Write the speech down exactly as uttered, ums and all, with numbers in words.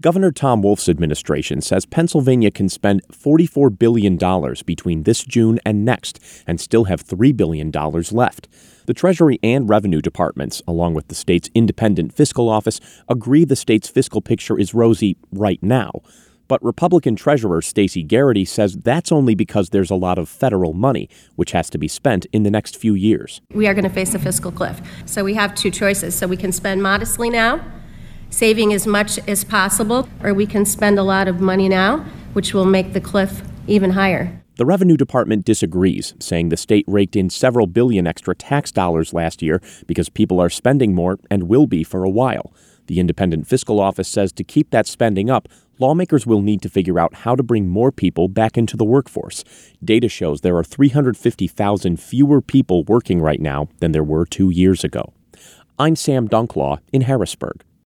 Governor Tom Wolf's administration says Pennsylvania can spend forty-four billion dollars between this June and next and still have three billion dollars left. The Treasury and Revenue Departments, along with the state's independent fiscal office, agree the state's fiscal picture is rosy right now. But Republican Treasurer Stacey Garrity says that's only because there's a lot of federal money, which has to be spent in the next few years. We are going to face a fiscal cliff. So we have two choices. So we can spend modestly now, saving as much as possible, or we can spend a lot of money now, which will make the cliff even higher. The Revenue Department disagrees, saying the state raked in several billion extra tax dollars last year because people are spending more and will be for a while. The Independent Fiscal Office says to keep that spending up, lawmakers will need to figure out how to bring more people back into the workforce. Data shows there are three hundred fifty thousand fewer people working right now than there were two years ago. I'm Sam Dunklaw in Harrisburg.